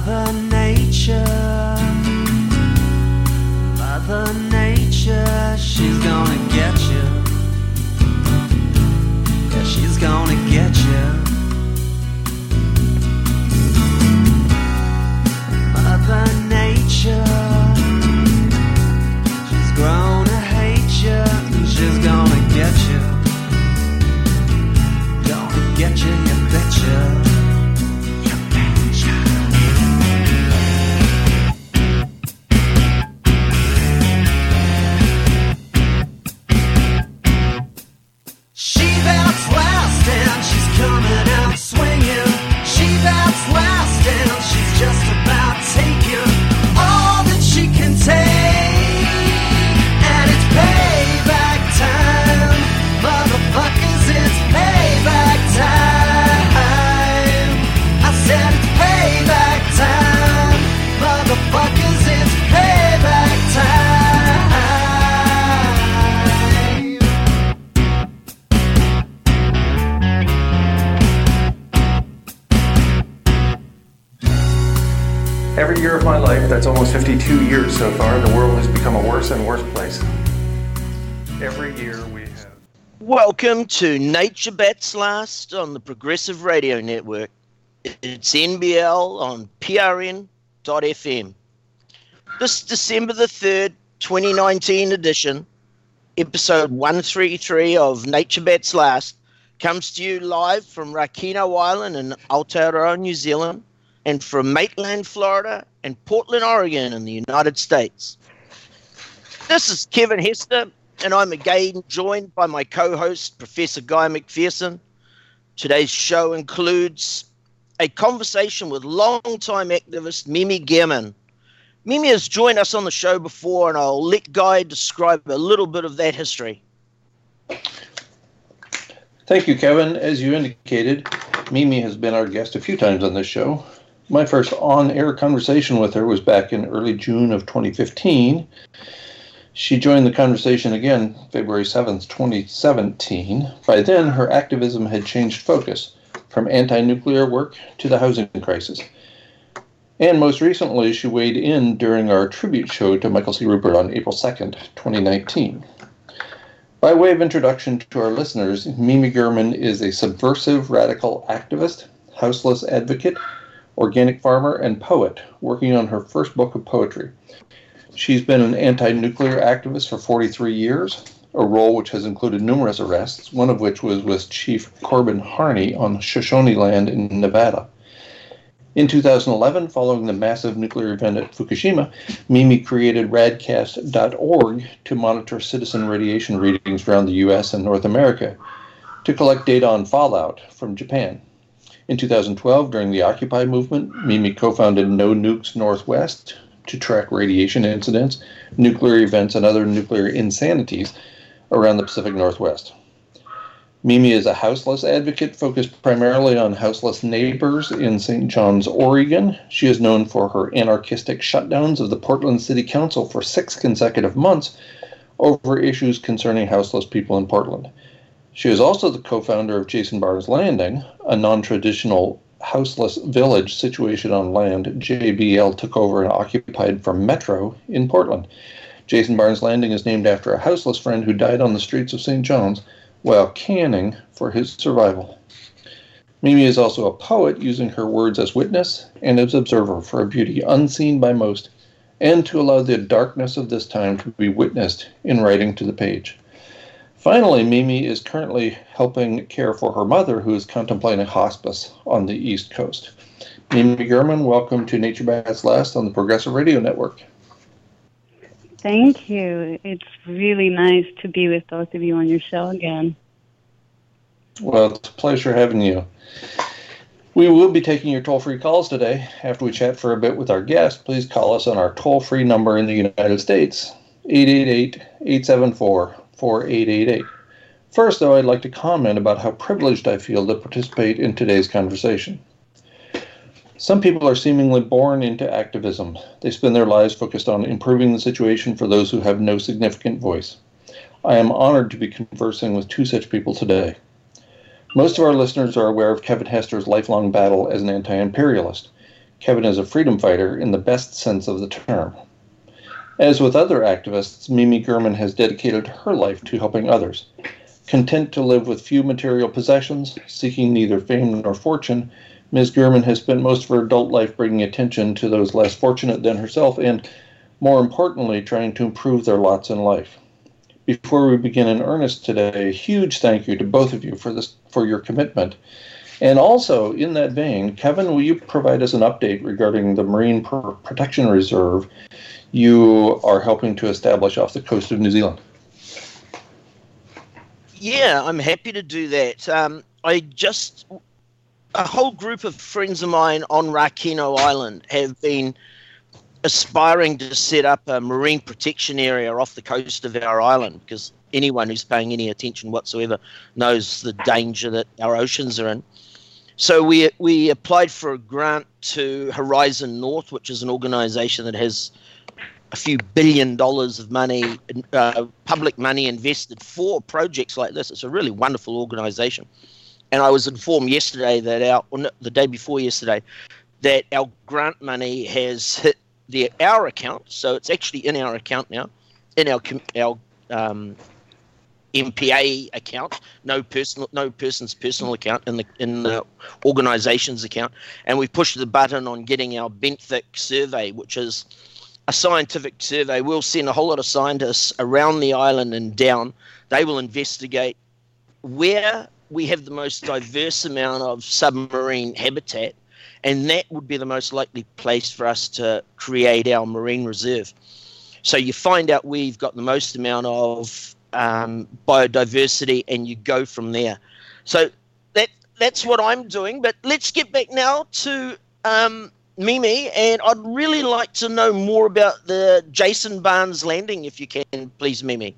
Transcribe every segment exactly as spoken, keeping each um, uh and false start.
Mother Nature, Mother Nature, she's gonna get you. Yeah, she's gonna get you. Mother Nature, she's grown to hate you, and she's gonna get you. Gonna get you, you betcha. Every year of my life, that's almost fifty-two years so far, the world has become a worse and worse place. Every year we have... Welcome to Nature Bats Last on the Progressive Radio Network. It's N B L on P R N dot F M. This December the third, twenty nineteen edition, episode one thirty-three of Nature Bats Last, comes to you live from Rakino Island in Aotearoa, New Zealand, and from Maitland, Florida, and Portland, Oregon in the United States. This is Kevin Hester, and I'm again joined by my co-host, Professor Guy McPherson. Today's show includes a conversation with longtime activist Mimi Gehrman. Mimi has joined us on the show before, and I'll let Guy describe a little bit of that history. Thank you, Kevin. As you indicated, Mimi has been our guest a few times on this show. My first on-air conversation with her was back in early June of twenty fifteen. She joined the conversation again February seventh, twenty seventeen. By then, her activism had changed focus from anti-nuclear work to the housing crisis. And most recently, she weighed in during our tribute show to Michael C. Rupert on April second, twenty nineteen. By way of introduction to our listeners, Mimi Gehrman is a subversive radical activist, houseless advocate, organic farmer, and poet, working on her first book of poetry. She's been an anti-nuclear activist for forty-three years, a role which has included numerous arrests, one of which was with Chief Corbin Harney on Shoshone land in Nevada. In two thousand eleven, following the massive nuclear event at Fukushima, Mimi created radcast dot org to monitor citizen radiation readings around the U S and North America to collect data on fallout from Japan. In two thousand twelve, during the Occupy movement, Mimi co-founded No Nukes Northwest to track radiation incidents, nuclear events, and other nuclear insanities around the Pacific Northwest. Mimi is a houseless advocate focused primarily on houseless neighbors in Saint John's, Oregon. She is known for her anarchistic shutdowns of the Portland City Council for six consecutive months over issues concerning houseless people in Portland. She is also the co-founder of Jason Barnes Landing, a non-traditional houseless village situated on land J B L took over and occupied from Metro in Portland. Jason Barnes Landing is named after a houseless friend who died on the streets of Saint John's while canning for his survival. Mimi is also a poet, using her words as witness and as observer for a beauty unseen by most, and to allow the darkness of this time to be witnessed in writing to the page. Finally, Mimi is currently helping care for her mother, who is contemplating hospice on the East Coast. Mimi Gehrman, welcome to Nature Bats Last on the Progressive Radio Network. Thank you. It's really nice to be with both of you on your show again. Well, it's a pleasure having you. We will be taking your toll-free calls today. After we chat for a bit with our guest, please call us on our toll-free number in the United States, eight eight eight, eight seven four, four eight eight eight. First, though, I'd like to comment about how privileged I feel to participate in today's conversation. Some people are seemingly born into activism. They spend their lives focused on improving the situation for those who have no significant voice. I am honored to be conversing with two such people today. Most of our listeners are aware of Kevin Hester's lifelong battle as an anti-imperialist. Kevin is a freedom fighter in the best sense of the term. As with other activists, Mimi Gurman has dedicated her life to helping others. Content to live with few material possessions, seeking neither fame nor fortune, Miz Gurman has spent most of her adult life bringing attention to those less fortunate than herself and, more importantly, trying to improve their lots in life. Before we begin in earnest today, a huge thank you to both of you for this, for your commitment. And also, in that vein, Kevin, will you provide us an update regarding the Marine Protection Reserve you are helping to establish off the coast of New Zealand? Yeah, I'm happy to do that. Um, I just, a whole group of friends of mine on Rakino Island have been aspiring to set up a marine protection area off the coast of our island, because anyone who's paying any attention whatsoever knows the danger that our oceans are in. So we we applied for a grant to Horizon North, which is an organisation that has a few billion dollars of money, uh, public money invested for projects like this. It's a really wonderful organisation. And I was informed yesterday that our, or no, the day before yesterday, that our grant money has hit the our account. So it's actually in our account now, in our our um, M P A account, no personal, no person's personal account, in the in the organisation's account. And we've pushed the button on getting our benthic survey, which is a scientific survey. We'll send a whole lot of scientists around the island and down. They will investigate where we have the most diverse amount of submarine habitat, and that would be the most likely place for us to create our marine reserve. So you find out where you've got the most amount of um, biodiversity, and you go from there. So that that's what I'm doing. But let's get back now to um, Mimi, and I'd really like to know more about the Jason Barnes landing, if you can, please, Mimi.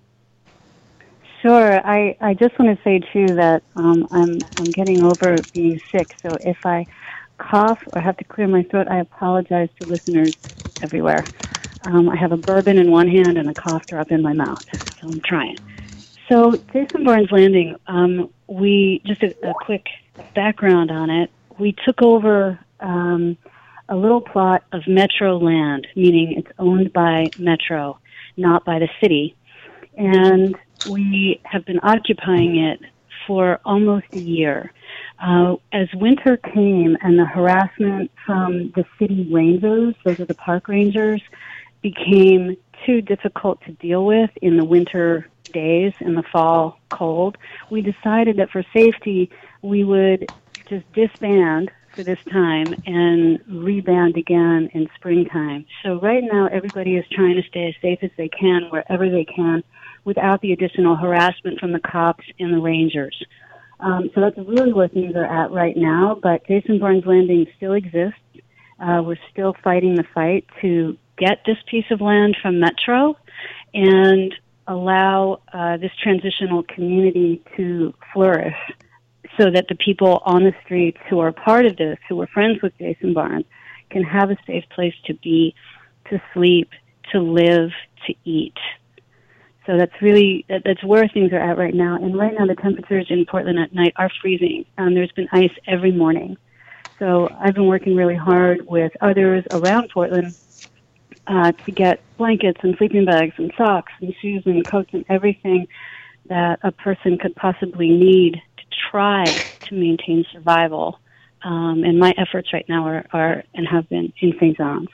Sure. I, I just want to say, too, that um, I'm I'm getting over being sick. So if I cough or have to clear my throat, I apologize to listeners everywhere. Um, I have a bourbon in one hand and a cough drop in my mouth, so I'm trying. So Jason Barnes Landing, um, we just a, a quick background on it. We took over um, a little plot of Metro land, meaning it's owned by Metro, not by the city. And we have been occupying it for almost a year. Uh, as winter came and the harassment from the city rangers, those are the park rangers, became too difficult to deal with in the winter days and the fall cold, we decided that for safety, we would just disband for this time and reband again in springtime. So right now, everybody is trying to stay as safe as they can, wherever they can, without the additional harassment from the cops and the rangers. Um, so that's really where things are at right now, but Jason Barnes Landing still exists. Uh, we're still fighting the fight to get this piece of land from Metro and allow uh, this transitional community to flourish so that the people on the streets who are part of this, who are friends with Jason Barnes, can have a safe place to be, to sleep, to live, to eat. So that's really, that, that's where things are at right now. And right now the temperatures in Portland at night are freezing. Um, there's been ice every morning. So I've been working really hard with others around Portland uh, to get blankets and sleeping bags and socks and shoes and coats and everything that a person could possibly need to try to maintain survival. Um, and my efforts right now are, are and have been in Saint John's.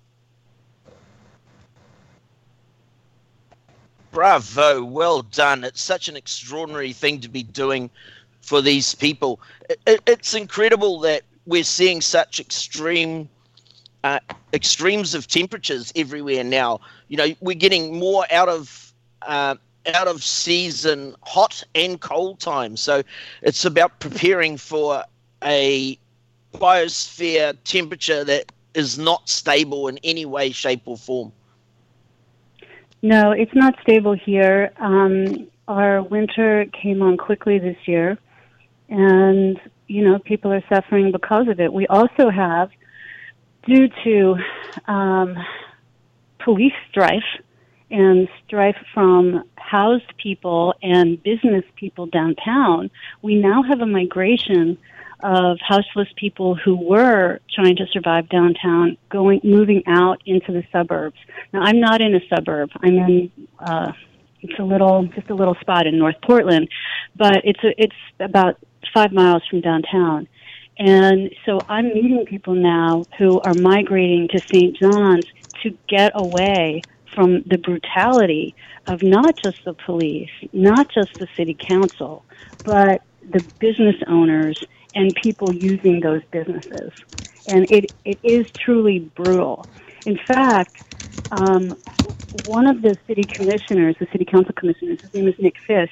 Bravo, well done. It's such an extraordinary thing to be doing for these people. It, it, it's incredible that we're seeing such extreme uh, extremes of temperatures everywhere now. You know, we're getting more out of uh, out of season hot and cold times. So it's about preparing for a biosphere temperature that is not stable in any way, shape, or form. No, it's not stable here. Um, our winter came on quickly this year, and, you know, people are suffering because of it. We also have, due to um, police strife and strife from housed people and business people downtown, we now have a migration of houseless people who were trying to survive downtown, going, moving out into the suburbs. Now, I'm not in a suburb. I'm in, uh, it's a little, just a little spot in North Portland, but it's a, it's about five miles from downtown. And so I'm meeting people now who are migrating to Saint John's to get away from the brutality of not just the police, not just the city council, but the business owners and people using those businesses. And it, it is truly brutal. In fact, um, one of the city commissioners, the city council commissioners, his name is Nick Fish,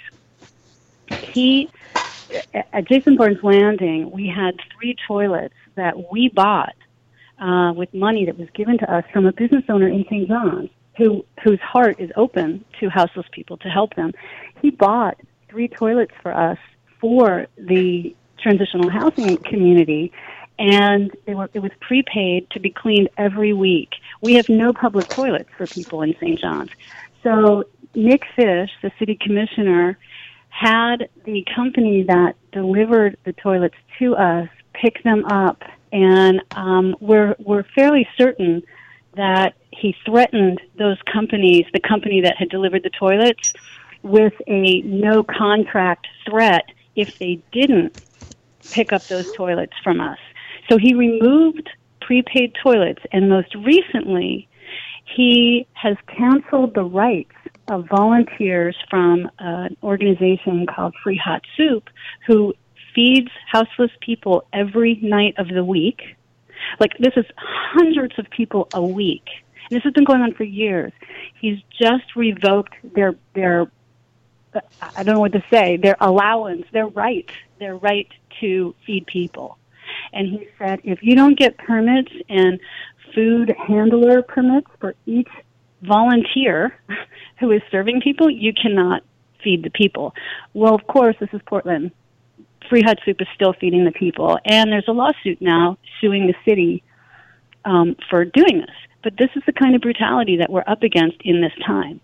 he, at Jason Barnes Landing, we had three toilets that we bought uh, with money that was given to us from a business owner in Saint John's, who whose heart is open to houseless people to help them. He bought three toilets for us for the transitional housing community, and they were, it was prepaid to be cleaned every week. We have no public toilets for people in Saint John's. So Nick Fish, the city commissioner, had the company that delivered the toilets to us pick them up, and um, we're, we're fairly certain that he threatened those companies, the company that had delivered the toilets, with a no-contract threat if they didn't pick up those toilets from us. So he removed prepaid toilets, and most recently, he has canceled the rights of volunteers from an organization called Free Hot Soup, who feeds houseless people every night of the week. Like, this is hundreds of people a week. And this has been going on for years. He's just revoked their, their, I don't know what to say, their allowance, their right, their right to feed people. And he said, if you don't get permits and food handler permits for each volunteer who is serving people, you cannot feed the people. Well, of course, this is Portland. Free Hot Soup is still feeding the people, and there's a lawsuit now suing the city um, for doing this. But this is the kind of brutality that we're up against in this time.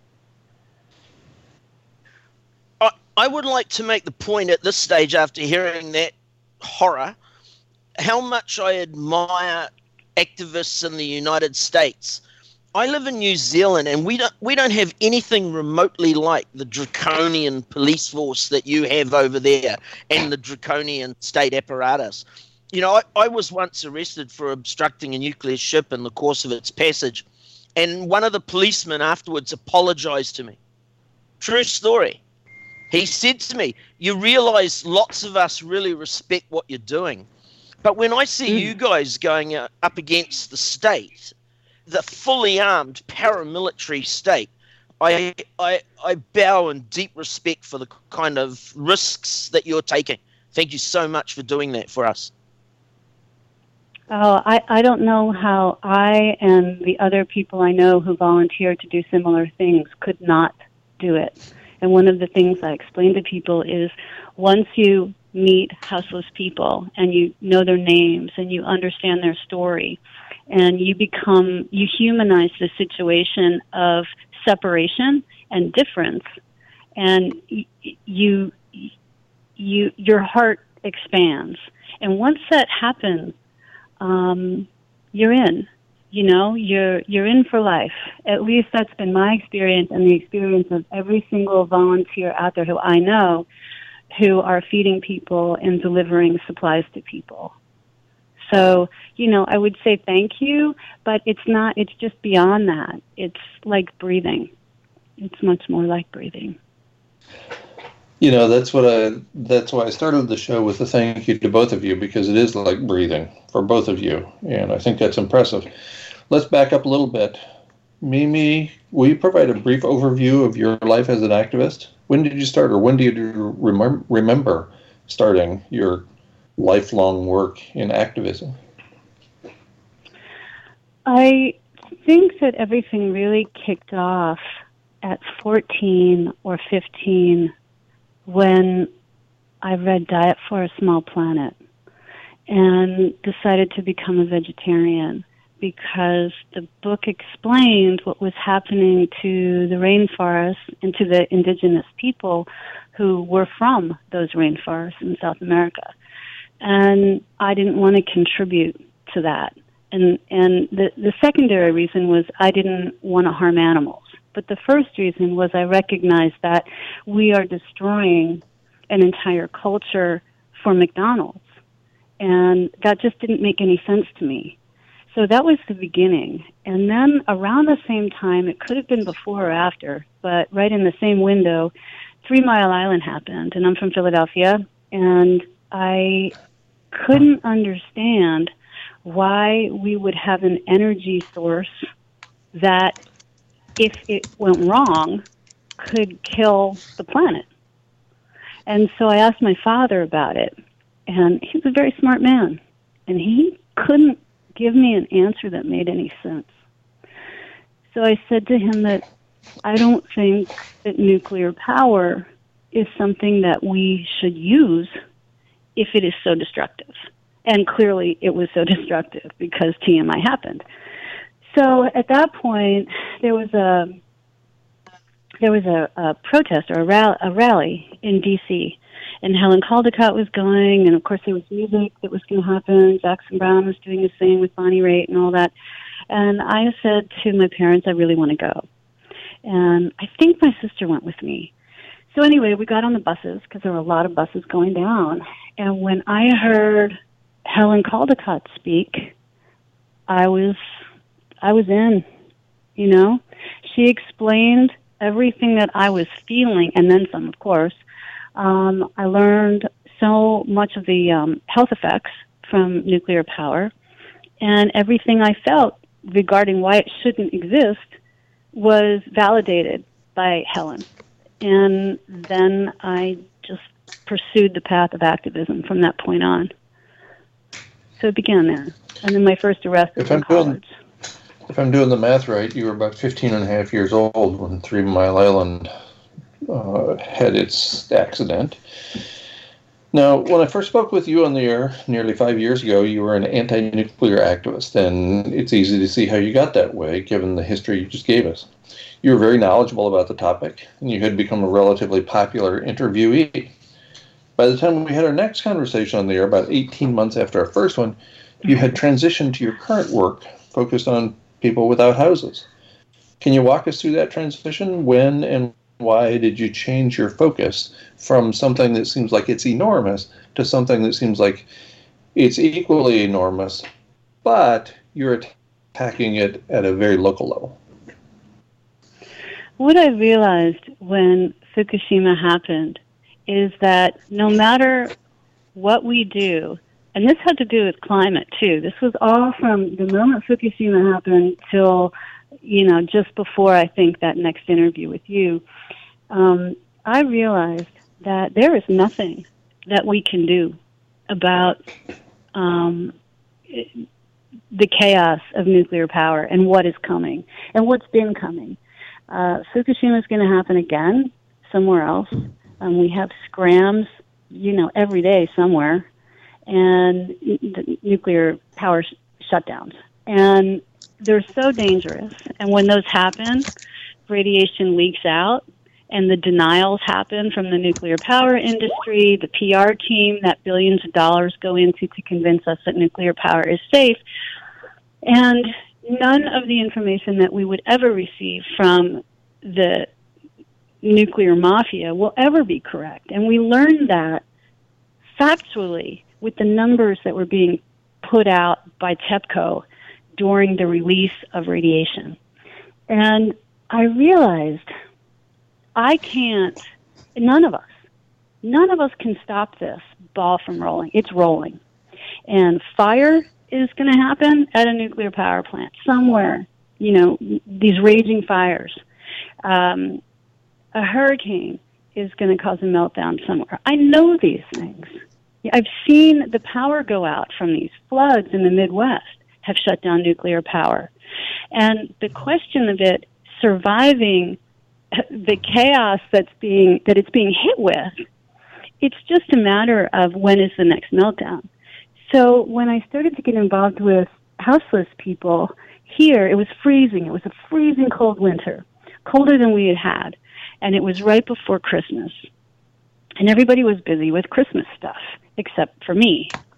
I, I would like to make the point at this stage, after hearing that horror, how much I admire activists in the United States. I live in New Zealand, and we don't we don't have anything remotely like the draconian police force that you have over there and the draconian state apparatus. You know, I, I was once arrested for obstructing a nuclear ship in the course of its passage, and one of the policemen afterwards apologized to me. True story. He said to me, you realize lots of us really respect what you're doing, but when I see mm. you guys going uh, up against the state, the fully armed paramilitary state, I, I I bow in deep respect for the kind of risks that you're taking. Thank you so much for doing that for us. Oh, I, I don't know how I and the other people I know who volunteer to do similar things could not do it. And one of the things I explain to people is once you meet houseless people and you know their names and you understand their story, and you become, you humanize the situation of separation and difference, and you, you, your heart expands. And once that happens, um, you're in. You know, you're you're in for life. At least that's been my experience, and the experience of every single volunteer out there who I know, who are feeding people and delivering supplies to people. So, you know, I would say thank you, but it's not, it's just beyond that. It's like breathing. It's much more like breathing. You know, that's what I, that's why I started the show with a thank you to both of you, because it is like breathing for both of you. And I think that's impressive. Let's back up a little bit. Mimi, will you provide a brief overview of your life as an activist? When did you start, or when do you remember, remember starting your lifelong work in activism? I think that everything really kicked off at fourteen or fifteen when I read Diet for a Small Planet and decided to become a vegetarian, because the book explained what was happening to the rainforests and to the indigenous people who were from those rainforests in South America. and I didn't want to contribute to that. And and the, the secondary reason was I didn't want to harm animals. But the first reason was I recognized that we are destroying an entire culture for McDonald's. And that just didn't make any sense to me. So that was the beginning. And then around the same time, it could have been before or after, but right in the same window, Three Mile Island happened. And I'm from Philadelphia, and I couldn't understand why we would have an energy source that, if it went wrong, could kill the planet. And so I asked my father about it, and he's a very smart man, and he couldn't give me an answer that made any sense. So I said to him that I don't think that nuclear power is something that we should use if it is so destructive. And clearly it was so destructive because T M I happened. So at that point, there was a there was a, a protest or a, rally, a rally in D C, and Helen Caldicott was going, and of course there was music that was going to happen. Jackson Browne was doing his thing with Bonnie Raitt and all that. And I said to my parents, I really want to go. And I think my sister went with me. So anyway, we got on the buses because there were a lot of buses going down. And when I heard Helen Caldicott speak, I was I was in, you know. She explained everything that I was feeling, and then some, of course. Um, I learned so much of the um, health effects from nuclear power, and everything I felt regarding why it shouldn't exist was validated by Helen. And then I just pursued the path of activism from that point on. So it began there. And then my first arrest was in college. Doing, if I'm doing the math right, you were about fifteen and a half years old when Three Mile Island uh, had its accident. Now, when I first spoke with you on the air nearly five years ago, you were an anti-nuclear activist, and it's easy to see how you got that way, given the history you just gave us. You were very knowledgeable about the topic, and you had become a relatively popular interviewee. By the time we had our next conversation on the air, about eighteen months after our first one, you had transitioned to your current work, focused on people without houses. Can you walk us through that transition? When and why did you change your focus from something that seems like it's enormous to something that seems like it's equally enormous, but you're attacking it at a very local level? What I realized when Fukushima happened is that no matter what we do, and this had to do with climate too. This was all from the moment Fukushima happened till, you know, just before I think that next interview with you. Um, I realized that there is nothing that we can do about um, the chaos of nuclear power and what is coming and what's been coming. Uh, Fukushima is going to happen again somewhere else. Um, we have scrams, you know, every day somewhere, and n- nuclear power sh- shutdowns. And they're so dangerous. And when those happen, radiation leaks out, and the denials happen from the nuclear power industry, the P R team that billions of dollars go into to convince us that nuclear power is safe. And none of the information that we would ever receive from the nuclear mafia will ever be correct. And we learned that factually with the numbers that were being put out by TEPCO during the release of radiation. And I realized I can't, none of us, none of us can stop this ball from rolling. It's rolling. And fire is going to happen at a nuclear power plant somewhere, you know, these raging fires. Um, a hurricane is going to cause a meltdown somewhere. I know these things. I've seen the power go out from these floods in the Midwest have shut down nuclear power. And the question of it surviving the chaos that's being, that it's being hit with, it's just a matter of when is the next meltdown. So when I started to get involved with houseless people here, it was freezing. It was a freezing cold winter, colder than we had had. And it was right before Christmas. And everybody was busy with Christmas stuff, except for me.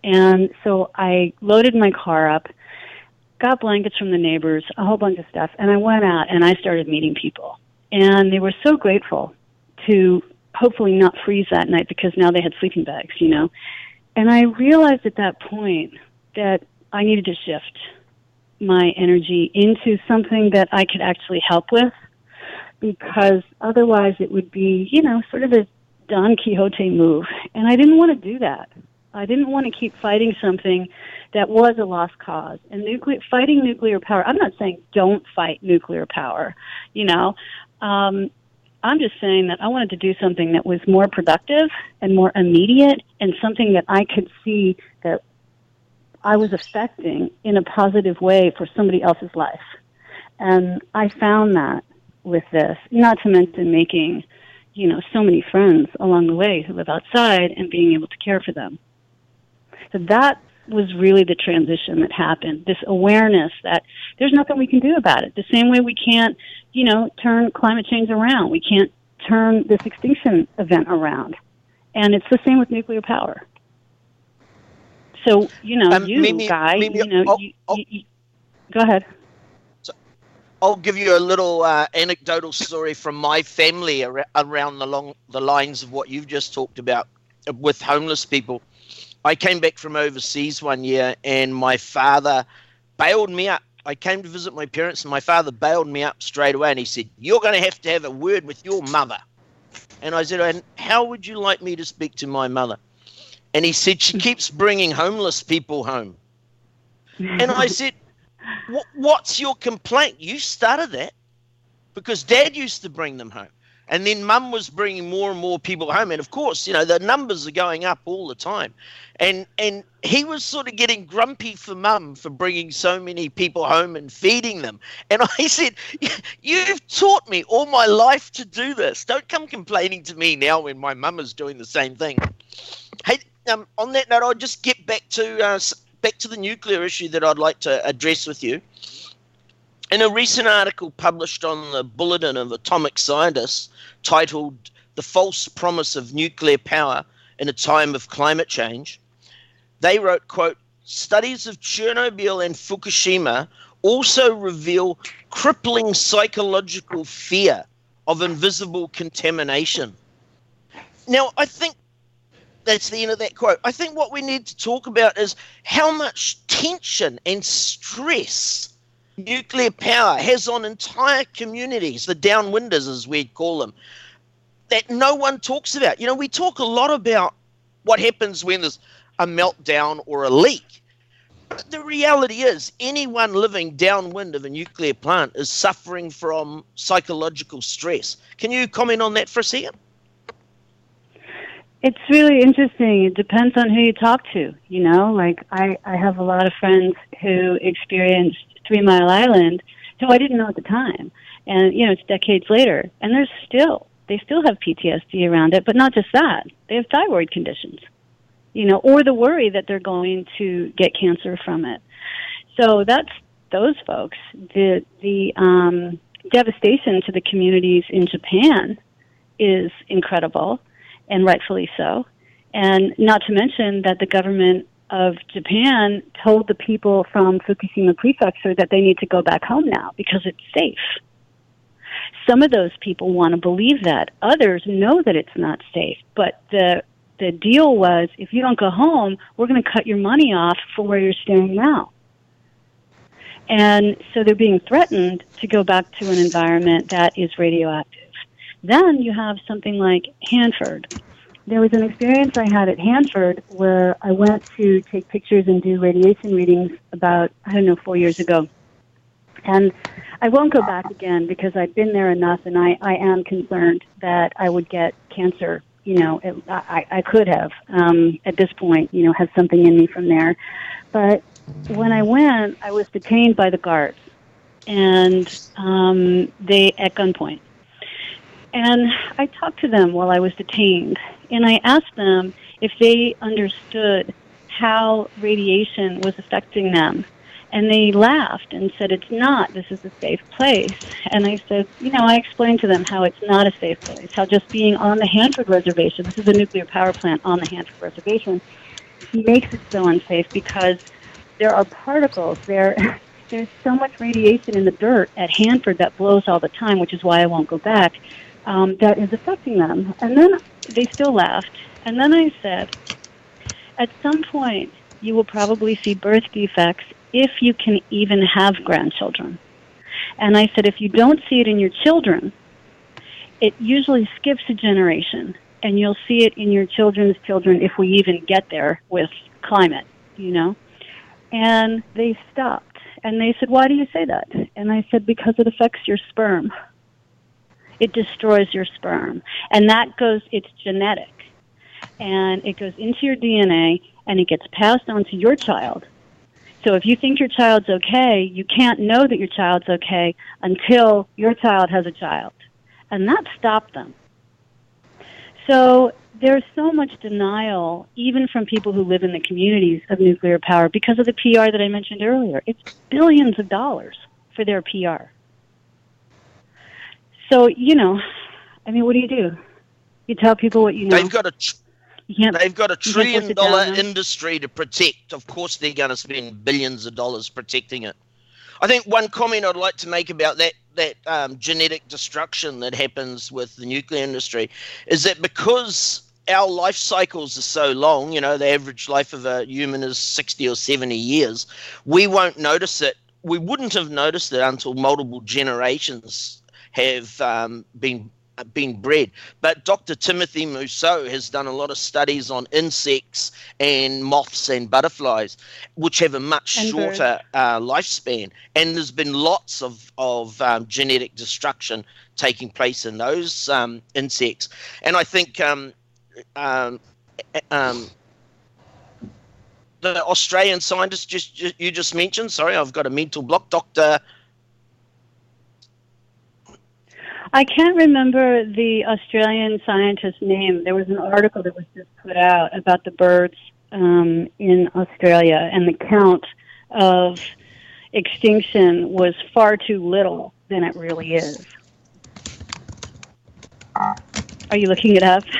And so I loaded my car up, got blankets from the neighbors, a whole bunch of stuff, and I went out and I started meeting people. And they were so grateful to hopefully not freeze that night because now they had sleeping bags, you know. And I realized at that point that I needed to shift my energy into something that I could actually help with, because otherwise it would be, you know, sort of a Don Quixote move. And I didn't want to do that. I didn't want to keep fighting something that was a lost cause. And nuclear, fighting nuclear power, I'm not saying don't fight nuclear power, you know. Um, I'm just saying that I wanted to do something that was more productive and more immediate and something that I could see that I was affecting in a positive way for somebody else's life. And I found that with this, not to mention making, you know, so many friends along the way who live outside and being able to care for them. So that was really the transition that happened, this awareness that there's nothing we can do about it. The same way we can't, you know, turn climate change around. We can't turn this extinction event around. And it's the same with nuclear power. So, you know, Um, you, maybe- Guy, maybe- you know, oh, you, oh. you, you, go ahead. I'll give you a little uh, anecdotal story from my family ar- around the long the lines of what you've just talked about uh, with homeless people. I came back from overseas one year and my father bailed me up. I came to visit my parents and my father bailed me up straight away and he said, "You're going to have to have a word with your mother." And I said, "And how would you like me to speak to my mother?" And he said, "She keeps bringing homeless people home." And I said, What, what's your complaint? You started that because Dad used to bring them home. And then Mum was bringing more and more people home. And, of course, you know, the numbers are going up all the time. And and he was sort of getting grumpy for Mum for bringing so many people home and feeding them. And I said, "You've taught me all my life to do this. Don't come complaining to me now when my mum is doing the same thing." Hey, um, on that note, I'll just get back to uh, back to the nuclear issue that I'd like to address with you. In a recent article published on the Bulletin of Atomic Scientists titled "The False Promise of Nuclear Power in a Time of Climate Change," they wrote, quote, "Studies of Chernobyl and Fukushima also reveal crippling psychological fear of invisible contamination." Now, I think that's the end of that quote. I think what we need to talk about is how much tension and stress nuclear power has on entire communities, the downwinders as we'd call them, that no one talks about. You know, we talk a lot about what happens when there's a meltdown or a leak. But the reality is anyone living downwind of a nuclear plant is suffering from psychological stress. Can you comment on that for a second? It's really interesting. It depends on who you talk to, you know? Like, I, I have a lot of friends who experienced Three Mile Island, who I didn't know at the time. And, you know, it's decades later. And there's still, they still have P T S D around it, but not just that. They have thyroid conditions, you know, or the worry that they're going to get cancer from it. So that's those folks. The, the um, devastation to the communities in Japan is incredible, and rightfully so. And not to mention that the government of Japan told the people from Fukushima Prefecture that they need to go back home now because it's safe. Some of those people want to believe that. Others know that it's not safe. But the the deal was, if you don't go home, we're going to cut your money off for where you're staying now. And so they're being threatened to go back to an environment that is radioactive. Then you have something like Hanford. There was an experience I had at Hanford where I went to take pictures and do radiation readings about, I don't know, four years ago. And I won't go back again because I've been there enough, and I, I am concerned that I would get cancer. You know, it, I, I could have, um, at this point, you know, have something in me from there. But when I went, I was detained by the guards, and um, they, at gunpoint. And I talked to them while I was detained, and I asked them if they understood how radiation was affecting them. And they laughed and said, "It's not. This is a safe place." And I said, you know, I explained to them how it's not a safe place, how just being on the Hanford Reservation, this is a nuclear power plant on the Hanford Reservation, makes it so unsafe because there are particles there. There's so much radiation in the dirt at Hanford that blows all the time, which is why I won't go back, um, that is affecting them. And then they still laughed. And then I said, at some point, you will probably see birth defects if you can even have grandchildren. And I said, if you don't see it in your children, it usually skips a generation, and you'll see it in your children's children if we even get there with climate, you know. And they stopped. And they said, why do you say that? And I said, because it affects your sperm. It destroys your sperm. And that goes, it's genetic. And it goes into your D N A, and it gets passed on to your child. So if you think your child's okay, you can't know that your child's okay until your child has a child. And that stopped them. So there's so much denial, even from people who live in the communities of nuclear power, because of the P R that I mentioned earlier. It's billions of dollars for their P R. So, you know, I mean, what do you do? You tell people what you know. They've got a tr- they've got a trillion dollar industry to protect. Of course, they're going to spend billions of dollars protecting it. I think one comment I'd like to make about that that um, genetic destruction that happens with the nuclear industry is that because our life cycles are so long, you know, the average life of a human is sixty or seventy years, we won't notice it. We wouldn't have noticed it until multiple generations have um, been been bred. But Doctor Timothy Mousseau has done a lot of studies on insects and moths and butterflies, which have a much and shorter uh, lifespan. And there's been lots of, of um, genetic destruction taking place in those um, insects. And I think um, um, um, the Australian scientist just, just you just mentioned, sorry, I've got a mental block, Doctor I can't remember the Australian scientist's name. There was an article that was just put out about the birds um, in Australia, and the count of extinction was far too little than it really is. Are you looking it up?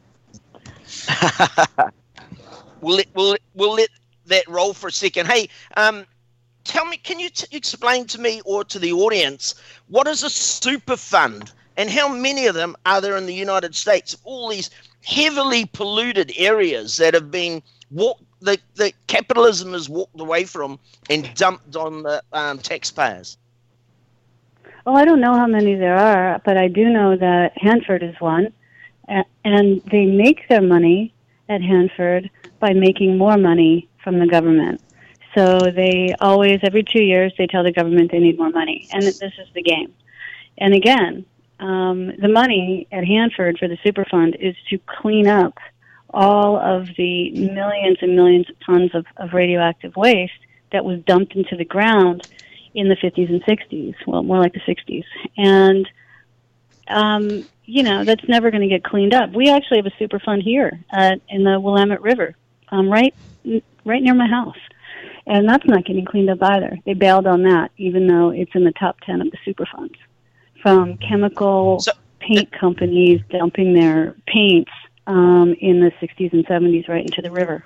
we'll, let, we'll, we'll let that roll for a second. Hey, um, tell me, can you t- explain to me or to the audience, what is a super fund and how many of them are there in the United States? All these heavily polluted areas that have been walked, the, the capitalism has walked away from and dumped on the um, taxpayers. Well, I don't know how many there are, but I do know that Hanford is one, and they make their money at Hanford by making more money from the government. So they always, every two years, they tell the government they need more money. And this is the game. And again, um, the money at Hanford for the Superfund is to clean up all of the millions and millions of tons of, of radioactive waste that was dumped into the ground in the fifties and sixties. Well, more like the sixties. And, um, you know, that's never going to get cleaned up. We actually have a Superfund here uh, in the Willamette River, um, right, right near my house. And that's not getting cleaned up either. They bailed on that, even though it's in the top ten of the Superfunds. From chemical so, paint companies dumping their paints um, in the sixties and seventies right into the river.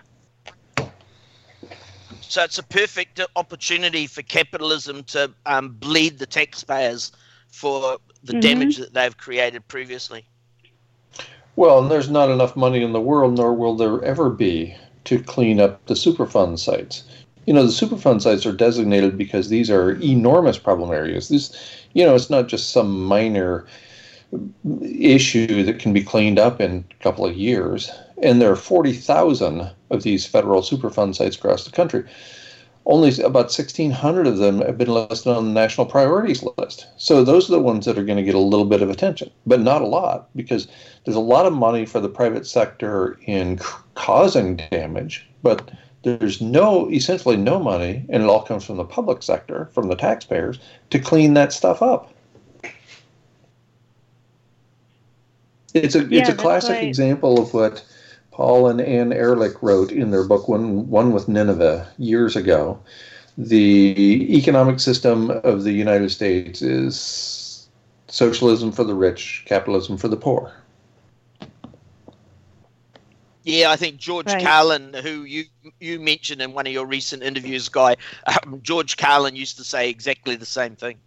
So it's a perfect opportunity for capitalism to um, bleed the taxpayers for the mm-hmm. damage that they've created previously. Well, and there's not enough money in the world, nor will there ever be, to clean up the Superfund sites. You know, the Superfund sites are designated because these are enormous problem areas. This, you know, it's not just some minor issue that can be cleaned up in a couple of years. And there are forty thousand of these federal Superfund sites across the country. Only about sixteen hundred of them have been listed on the national priorities list. So those are the ones that are going to get a little bit of attention, but not a lot, because there's a lot of money for the private sector in c- causing damage, but there's no, essentially no money, and it all comes from the public sector, from the taxpayers, to clean that stuff up. It's a yeah, it's a classic right. example of what Paul and Ann Ehrlich wrote in their book, One, One with Nineveh, years ago. The economic system of the United States is socialism for the rich, capitalism for the poor. Yeah, I think George Right. Carlin, who you you mentioned in one of your recent interviews, Guy, um, George Carlin used to say exactly the same thing.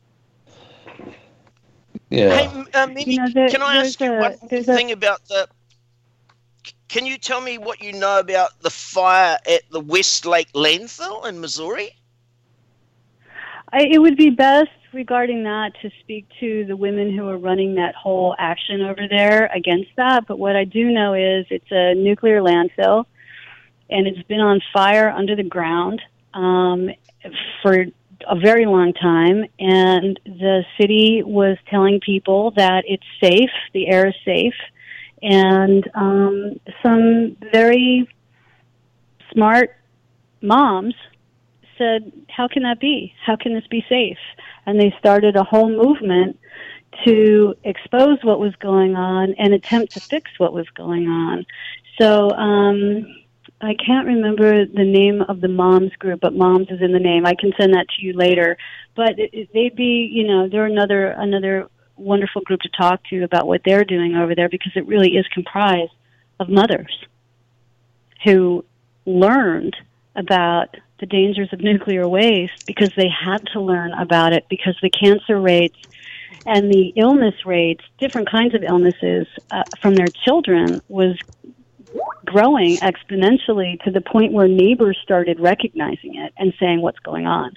Yeah. Hey, m- uh, Minnie, You know, there- can I there's ask you a- one there's a- thing about the... c- Can you tell me what you know about the fire at the Westlake landfill in Missouri? I, it would be best regarding that to speak to the women who are running that whole action over there against that. But what I do know is it's a nuclear landfill, and it's been on fire under the ground um, for a very long time. And the city was telling people that it's safe, the air is safe, and um, some very smart moms said, how can that be? How can this be safe? And they started a whole movement to expose what was going on and attempt to fix what was going on. So um, I can't remember the name of the moms group, but moms is in the name. I can send that to you later. But it, it, they'd be, you know, they're another another wonderful group to talk to about what they're doing over there, because it really is comprised of mothers who learned about the dangers of nuclear waste because they had to learn about it, because the cancer rates and the illness rates, different kinds of illnesses uh, from their children, was growing exponentially to the point where neighbors started recognizing it and saying, what's going on?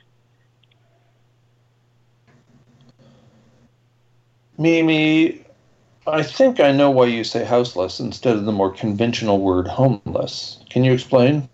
Mimi, I think I know why you say houseless instead of the more conventional word homeless. Can you explain?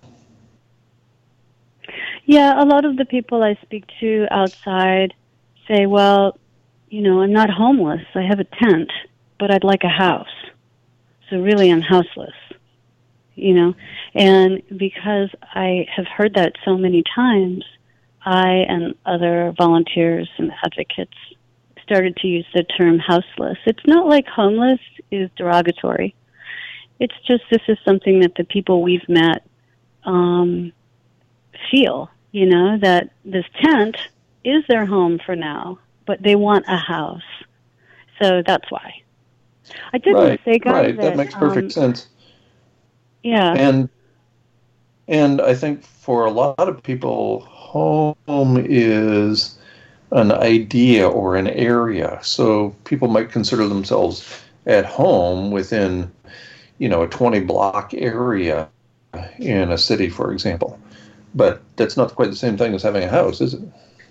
Yeah, a lot of the people I speak to outside say, well, you know, I'm not homeless. I have a tent, but I'd like a house. So really I'm houseless, you know. And because I have heard that so many times, I and other volunteers and advocates started to use the term houseless. It's not like homeless is derogatory. It's just this is something that the people we've met um, feel. You know, that this tent is their home for now, but they want a house. So that's why. I did want Right, to say, guys, right. that, That makes perfect um, sense. Yeah. And and I think for a lot of people, home is an idea or an area. So people might consider themselves at home within, you know, a twenty block area in a city, for example. But that's not quite the same thing as having a house, is it?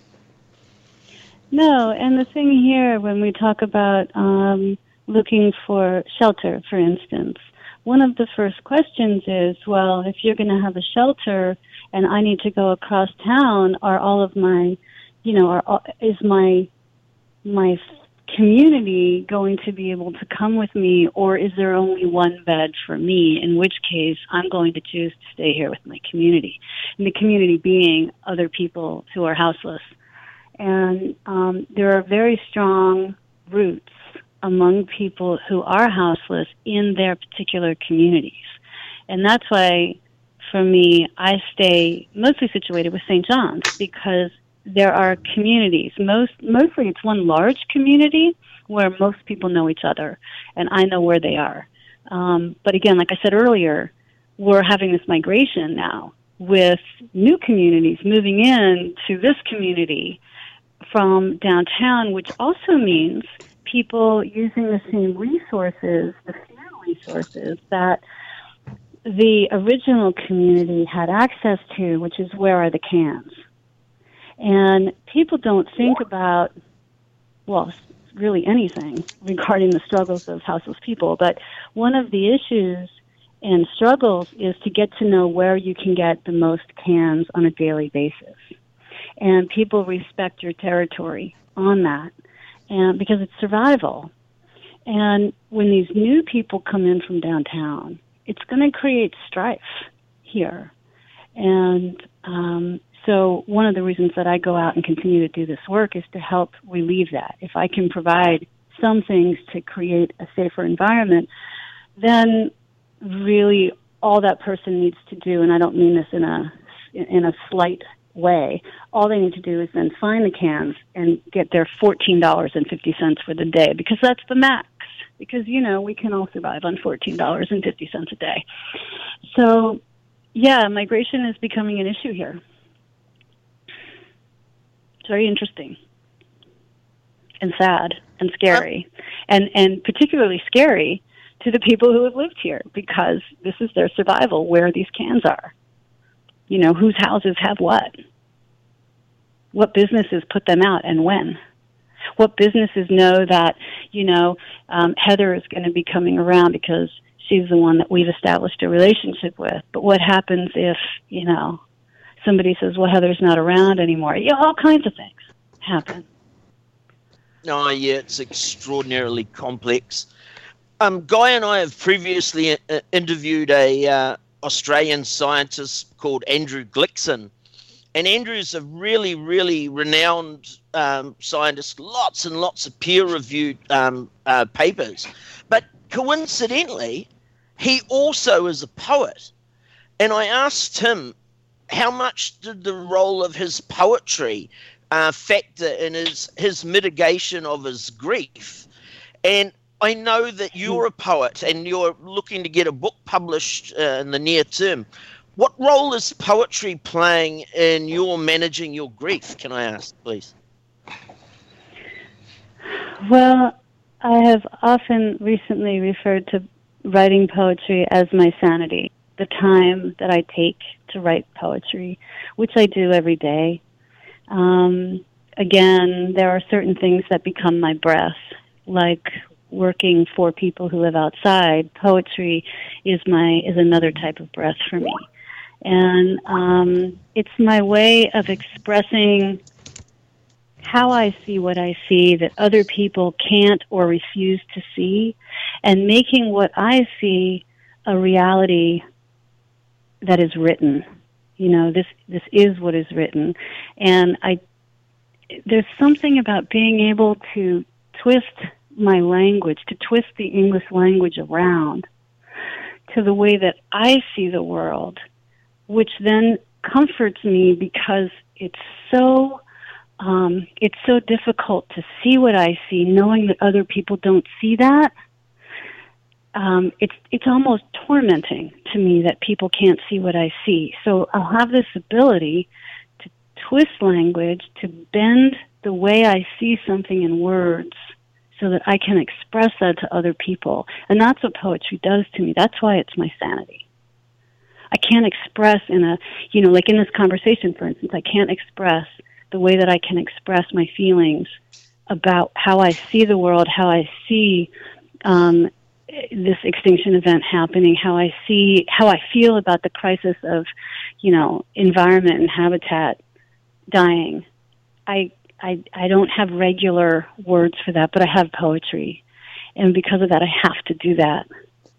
No, and the thing here, when we talk about um, looking for shelter, for instance, one of the first questions is, well, if you're going to have a shelter and I need to go across town, are all of my, you know, are, is my my community going to be able to come with me, or is there only one bed for me, in which case I'm going to choose to stay here with my community, and the community being other people who are houseless. And um, there are very strong roots among people who are houseless in their particular communities. And that's why, for me, I stay mostly situated with Saint John's, because there are communities. Most mostly it's one large community where most people know each other, and I know where they are. Um, but again, like I said earlier, we're having this migration now with new communities moving in to this community from downtown, which also means people using the same resources, the few resources that the original community had access to, which is where are the cans. And people don't think about, well, really anything regarding the struggles of houseless people. But one of the issues and struggles is to get to know where you can get the most cans on a daily basis. And people respect your territory on that, and because it's survival. And when these new people come in from downtown, it's going to create strife here. And um, so one of the reasons that I go out and continue to do this work is to help relieve that. If I can provide some things to create a safer environment, then really all that person needs to do, and I don't mean this in a in a slight way, all they need to do is then find the cans and get their fourteen dollars and fifty cents for the day, because that's the max. because, you know, we can all survive on fourteen dollars and fifty cents a day. So, yeah, migration is becoming an issue here. It's very interesting and sad and scary, and, and particularly scary to the people who have lived here, because this is their survival, where these cans are. You know, whose houses have what? What businesses put them out and when? What businesses know that, you know, um, Heather is going to be coming around because she's the one that we've established a relationship with. But what happens if, you know, somebody says, well, Heather's not around anymore? Yeah, all kinds of things happen. No, yeah, it's extraordinarily complex. Um, Guy and I have previously uh, interviewed a uh, Australian scientist called Andrew Glickson. And Andrew's a really, really renowned um, scientist, lots and lots of peer-reviewed um, uh, papers. But coincidentally, he also is a poet. And I asked him, how much did the role of his poetry uh, factor in his, his mitigation of his grief? And I know that you're a poet and you're looking to get a book published uh, in the near term. What role is poetry playing in your managing your grief, can I ask, please? Well, I have often recently referred to writing poetry as my sanity, the time that I take to write poetry, which I do every day. Um, again, there are certain things that become my breath, like working for people who live outside. Poetry is my is another type of breath for me. And um, it's my way of expressing how I see what I see that other people can't or refuse to see, and making what I see a reality that is written. You know, this this is what is written. And I there's something about being able to twist my language, to twist the English language around to the way that I see the world, which then comforts me because it's so um, it's so difficult to see what I see, knowing that other people don't see that. Um, it's it's almost tormenting to me that people can't see what I see. So I'll have this ability to twist language, to bend the way I see something in words so that I can express that to other people. And that's what poetry does to me. That's why it's my sanity. I can't express in a, you know, like in this conversation, for instance, I can't express the way that I can express my feelings about how I see the world, how I see um, this extinction event happening, how I see, how I feel about the crisis of, you know, environment and habitat dying. I, I, I don't have regular words for that, but I have poetry. And because of that, I have to do that.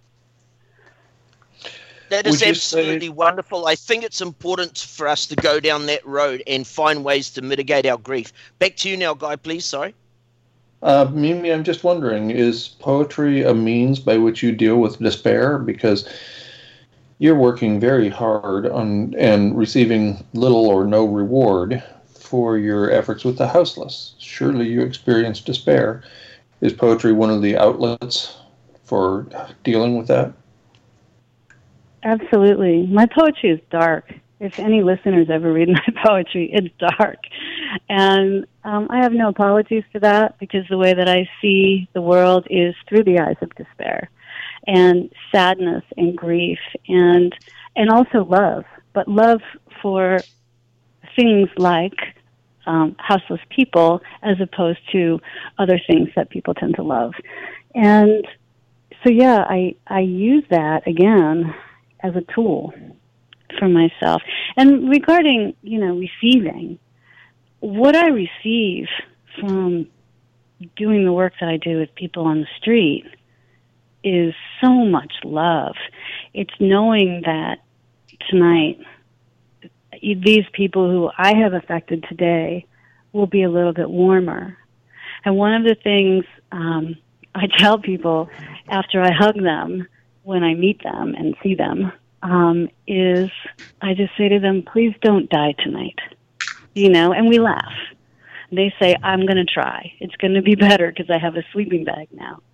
That is absolutely say, wonderful. I think it's important for us to go down that road and find ways to mitigate our grief. Back to you now, Guy, please. Sorry. Uh, Mimi, I'm just wondering, is poetry a means by which you deal with despair? Because you're working very hard on and receiving little or no reward for your efforts with the houseless. Surely you experience despair. Is poetry one of the outlets for dealing with that? Absolutely. My poetry is dark. If any listeners ever read my poetry, it's dark. And um, I have no apologies for that, because the way that I see the world is through the eyes of despair and sadness and grief and and also love, but love for things like um, houseless people as opposed to other things that people tend to love. And so, yeah, I, I use that, again, as a tool for myself. And regarding, you know, receiving, what I receive from doing the work that I do with people on the street is so much love. It's knowing that tonight, these people who I have affected today will be a little bit warmer. And one of the things um, I tell people after I hug them, when I meet them and see them, um, is I just say to them, please don't die tonight, you know, and we laugh. They say, I'm going to try. It's going to be better because I have a sleeping bag now.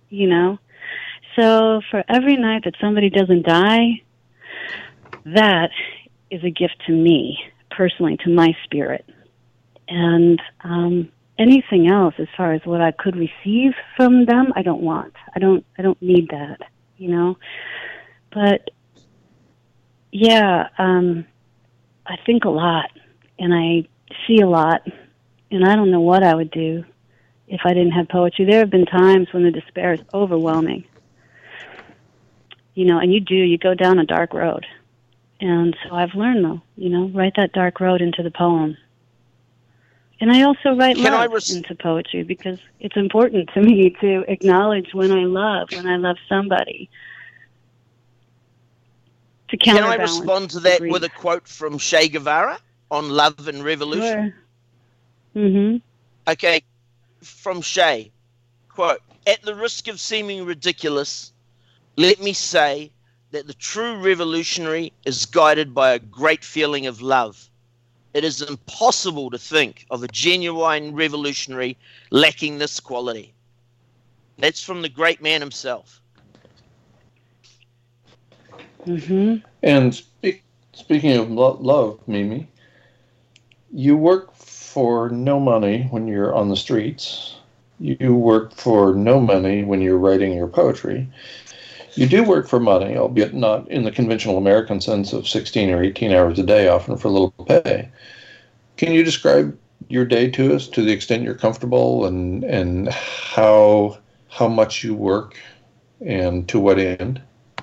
you know? So for every night that somebody doesn't die, that is a gift to me, personally, to my spirit. And um, anything else, as far as what I could receive from them, I don't want. I don't. I don't need that, you know. But yeah, um, I think a lot, and I see a lot, and I don't know what I would do if I didn't have poetry. There have been times when the despair is overwhelming, you know, and you do. You go down a dark road. And so I've learned, though, you know, write that dark road into the poem. And I also write Can love I res- into poetry because it's important to me to acknowledge when I love, when I love somebody. To Can I counterbalance respond to the that grief. with a quote from Che Guevara on love and revolution? Sure. Mm-hmm. Okay, from Che, quote, "At the risk of seeming ridiculous, let me say that the true revolutionary is guided by a great feeling of love. It is impossible to think of a genuine revolutionary lacking this quality." That's from the great man himself. Mm-hmm. And speak, speaking of lo- love, Mimi, you work for no money when you're on the streets. You work for no money when you're writing your poetry. You do work for money, albeit not in the conventional American sense of sixteen or eighteen hours a day, often for little pay. Can you describe your day to us to the extent you're comfortable, and and how how much you work and to what end?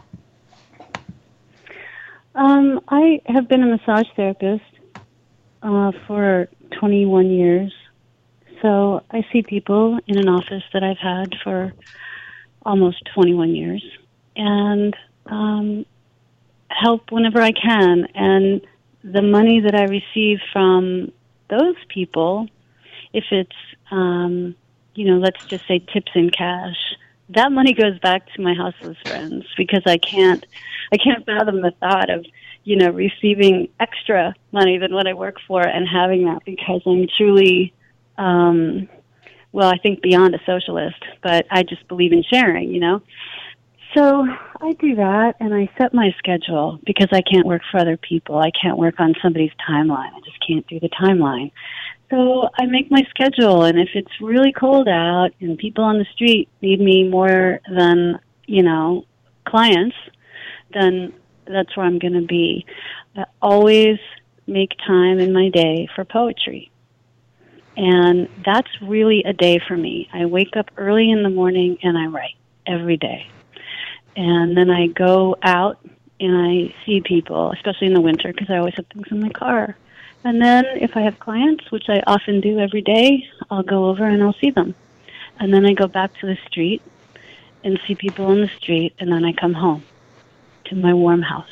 Um, I have been a massage therapist uh, for twenty-one years. So I see people in an office that I've had for almost twenty-one years. And um, help whenever I can. And the money that I receive from those people, if it's, um, you know, let's just say tips in cash, that money goes back to my houseless friends because I can't, I can't fathom the thought of, you know, receiving extra money than what I work for and having that because I'm truly, um, well, I think beyond a socialist, but I just believe in sharing, you know. So I do that, and I set my schedule because I can't work for other people. I can't work on somebody's timeline. I just can't do the timeline. So I make my schedule, and if it's really cold out and people on the street need me more than, you know, clients, then that's where I'm going to be. I always make time in my day for poetry. And that's really a day for me. I wake up early in the morning and I write every day. And then I go out and I see people, especially in the winter, because I always have things in my car. And then if I have clients, which I often do every day, I'll go over and I'll see them. And then I go back to the street and see people on the street, and then I come home to my warm house.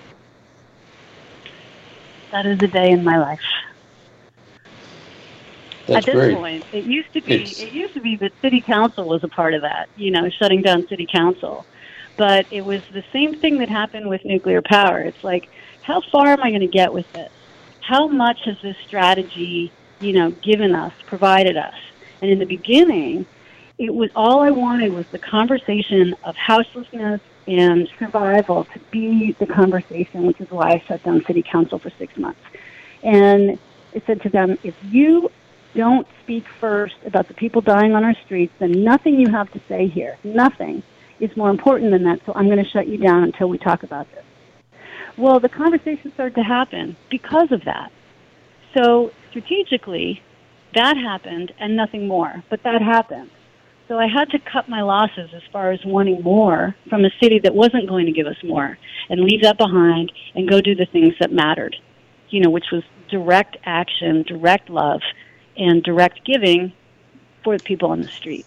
That is a day in my life. That's At this great. point, it used to be It's- it used to be that city council was a part of that, you know, shutting down city council. But it was the same thing that happened with nuclear power. It's like, how far am I going to get with this? How much has this strategy, you know, given us, provided us? And in the beginning, it was all I wanted was the conversation of houselessness and survival to be the conversation, which is why I shut down city council for six months. And I said to them, if you don't speak first about the people dying on our streets, then nothing you have to say here, nothing, is more important than that, so I'm going to shut you down until we talk about this. Well, the conversation started to happen because of that. So strategically, that happened and nothing more, but that happened. So I had to cut my losses as far as wanting more from a city that wasn't going to give us more and leave that behind and go do the things that mattered, you know, which was direct action, direct love, and direct giving for the people on the street.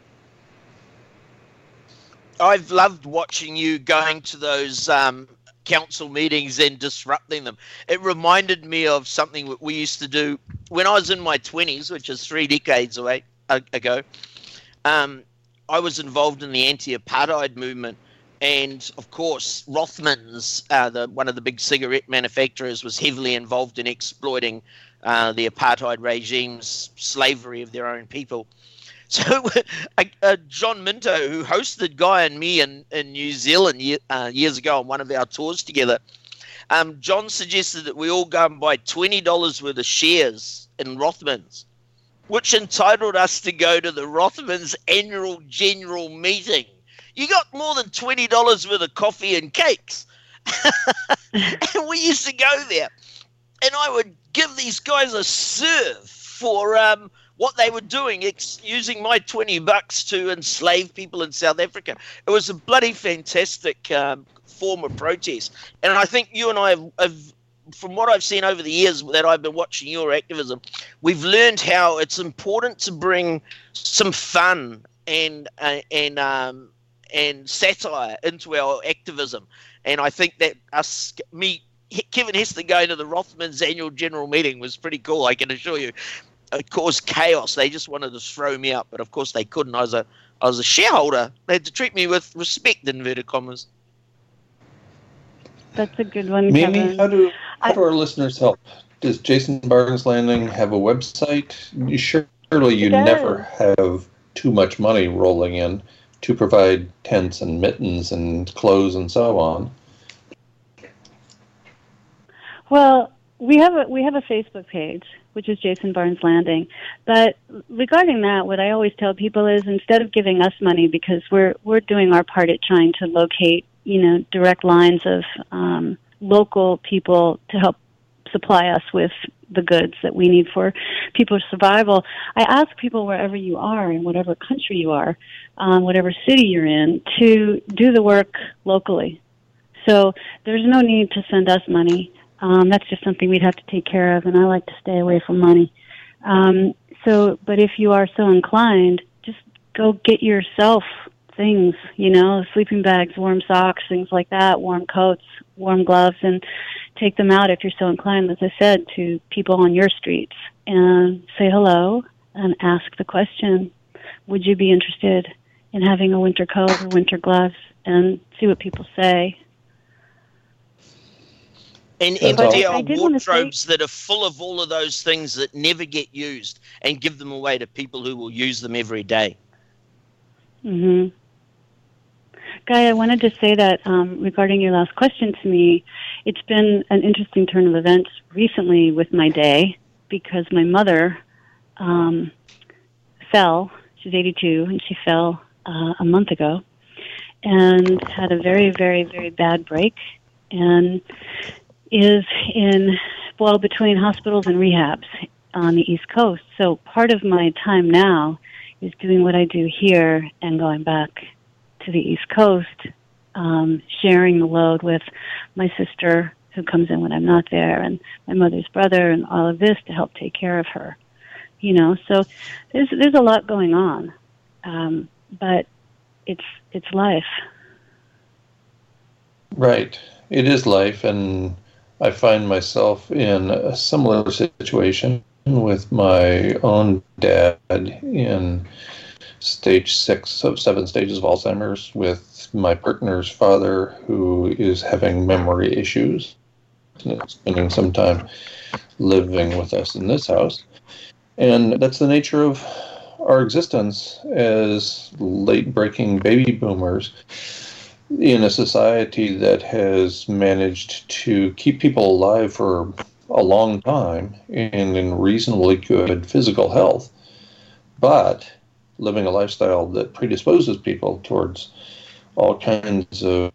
I've loved watching you going to those um, council meetings and disrupting them. It reminded me of something that we used to do when I was in my twenties, which is three decades away, ago. Um, I was involved in the anti-apartheid movement, and of course, Rothmans, uh, the, one of the big cigarette manufacturers, was heavily involved in exploiting uh, the apartheid regime's slavery of their own people. So uh, uh, John Minto, who hosted Guy and me in, in New Zealand ye- uh, years ago on one of our tours together, um, John suggested that we all go and buy twenty dollars worth of shares in Rothmans, which entitled us to go to the Rothmans annual general meeting. You got more than twenty dollars worth of coffee and cakes. And we used to go there. And I would give these guys a serve for um, what they were doing, ex- using my twenty bucks to enslave people in South Africa. It was a bloody fantastic um, form of protest. And I think you and I have, have, from what I've seen over the years that I've been watching your activism, we've learned how it's important to bring some fun and uh, and um, and satire into our activism. And I think that us, me, Kevin Hester going to the Rothmans annual general meeting was pretty cool, I can assure you. It caused chaos. They just wanted to throw me out, but of course they couldn't. I was a, I was a shareholder. They had to treat me with respect, in inverted commas. That's a good one, Mimi, Kevin. how do, how I, do our listeners help? Does Jason Barnes Landing have a website? You, surely you never have too much money rolling in to provide tents and mittens and clothes and so on. Well, we have a we have a Facebook page, which is Jason Barnes Landing. But regarding that, what I always tell people is, instead of giving us money, because we're we're doing our part at trying to locate, you know, direct lines of um, local people to help supply us with the goods that we need for people's survival. I ask people, wherever you are, in whatever country you are, um, whatever city you're in, to do the work locally. So there's no need to send us money. Um, that's just something we'd have to take care of, and I like to stay away from money. Um, so, but if you are so inclined, just go get yourself things, you know, sleeping bags, warm socks, things like that, warm coats, warm gloves, and take them out if you're so inclined, as I said, to people on your streets and say hello and ask the question, would you be interested in having a winter coat or winter gloves, and see what people say. And That's empty all. our I did wanna wardrobes say- that are full of all of those things that never get used, and give them away to people who will use them every day. Mm-hmm. Guy, I wanted to say that um, regarding your last question to me, it's been an interesting turn of events recently with my day, because my mother um, fell. She's eighty-two, and she fell uh, a month ago and had a very, very, very bad break, and is in, well, between hospitals and rehabs on the East Coast. So part of my time now is doing what I do here and going back to the East Coast, um, sharing the load with my sister who comes in when I'm not there, and my mother's brother, and all of this to help take care of her. You know, so there's there's a lot going on, um, but it's it's life. Right. It is life, and I find myself in a similar situation with my own dad in stage six of seven stages of Alzheimer's, with my partner's father, who is having memory issues and spending some time living with us in this house. And that's the nature of our existence as late-breaking baby boomers in a society that has managed to keep people alive for a long time and in reasonably good physical health, but living a lifestyle that predisposes people towards all kinds of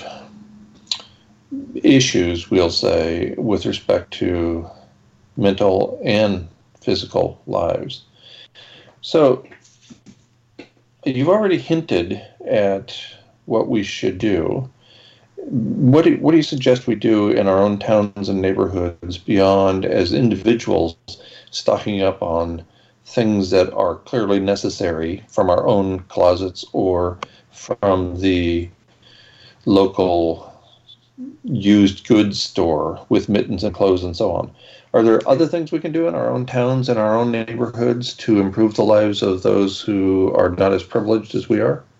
issues, we'll say, with respect to mental and physical lives. So you've already hinted at what we should do. What do, what do you suggest we do in our own towns and neighborhoods beyond, as individuals, stocking up on things that are clearly necessary from our own closets or from the local used goods store with mittens and clothes and so on? Are there other things we can do in our own towns and our own neighborhoods to improve the lives of those who are not as privileged as we are?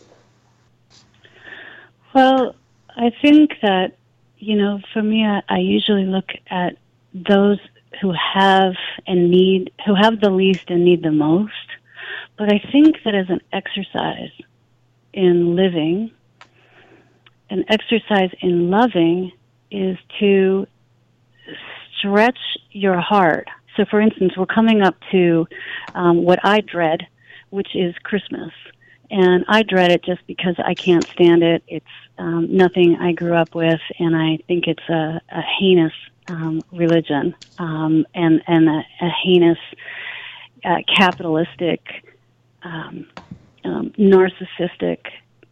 Well, I think that, you know, for me, I, I usually look at those who have and need, who have the least and need the most. But I think that as an exercise in living, an exercise in loving is to stretch your heart. So, for instance, we're coming up to um, what I dread, which is Christmas. And I dread it just because I can't stand it. It's um, nothing I grew up with, and I think it's a, a heinous um, religion um, and, and a, a heinous uh, capitalistic, um, um, narcissistic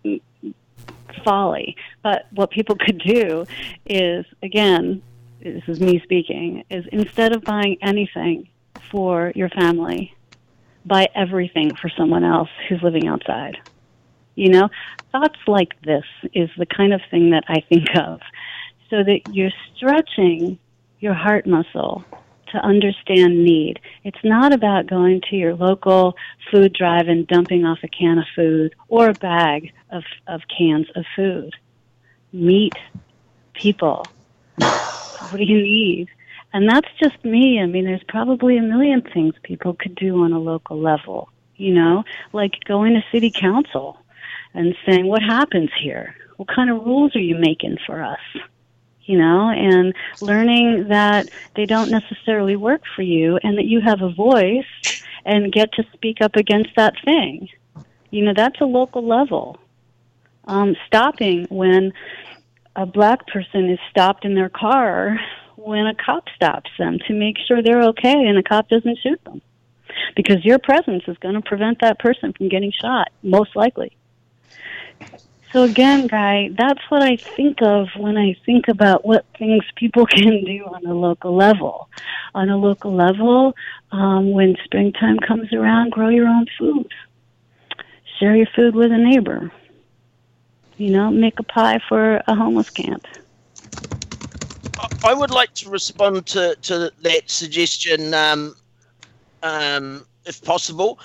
folly. But what people could do is, again, this is me speaking, is instead of buying anything for your family, buy everything for someone else who's living outside. You know, thoughts like this is the kind of thing that I think of, so that you're stretching your heart muscle to understand need. It's not about going to your local food drive and dumping off a can of food or a bag of, of cans of food. Meet people. What do you need? And that's just me. I mean, there's probably a million things people could do on a local level, you know, like going to city council and saying, what happens here? What kind of rules are you making for us? You know, and learning that they don't necessarily work for you and that you have a voice and get to speak up against that thing. You know, that's a local level. Um, stopping when a black person is stopped in their car when a cop stops them to make sure they're okay and the cop doesn't shoot them. Because your presence is going to prevent that person from getting shot, most likely. So again, Guy, that's what I think of when I think about what things people can do on a local level. On a local level, um, when springtime comes around, grow your own food. Share your food with a neighbor. You know, make a pie for a homeless camp. I would like to respond to, to that suggestion, um, um, if possible.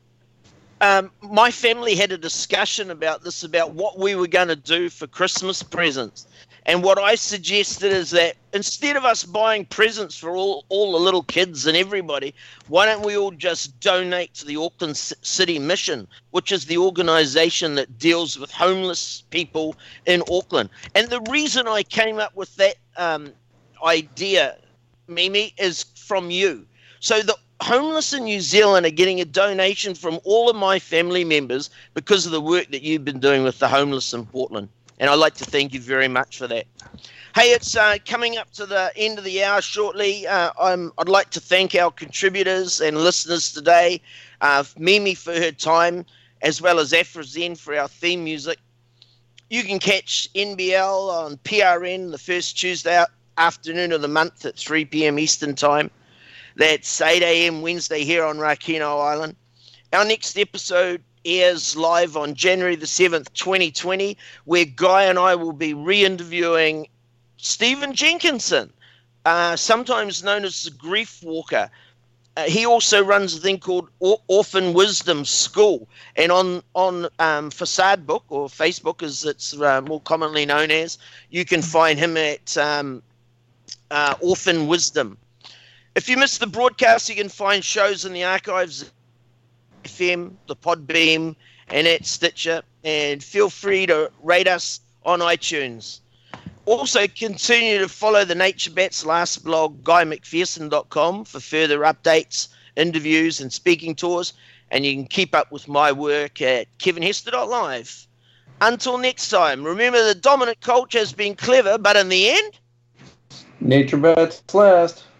Um, my family had a discussion about this, about what we were going to do for Christmas presents. And what I suggested is that instead of us buying presents for all, all the little kids and everybody, why don't we all just donate to the Auckland C- City Mission, which is the organization that deals with homeless people in Auckland. And the reason I came up with that um, idea, Mimi, is from you. So the homeless in New Zealand are getting a donation from all of my family members because of the work that you've been doing with the homeless in Portland. And I'd like to thank you very much for that. Hey, it's uh, coming up to the end of the hour shortly. Uh, I'm, I'd like to thank our contributors and listeners today, uh, Mimi for her time, as well as Afrozen for our theme music. You can catch N B L on P R N the first Tuesday afternoon of the month at three p.m. Eastern Time. That's eight a.m. Wednesday here on Rakino Island. Our next episode airs live on January the seventh, twenty twenty, where Guy and I will be re-interviewing Stephen Jenkinson, uh, sometimes known as the Grief Walker. Uh, he also runs a thing called Or- Orphan Wisdom School, and on on um, Facade Book, or Facebook as it's uh, more commonly known as, you can find him at um, uh, Orphan Wisdom. If you missed the broadcast, you can find shows in the archives, F M, the Podbeam, and at Stitcher. And feel free to rate us on iTunes. Also, continue to follow the Nature Bats last blog, guy mcpherson dot com, for further updates, interviews, and speaking tours. And you can keep up with my work at kevin hester dot live. Until next time, remember the dominant culture has been clever, but in the end, Nature Bats last.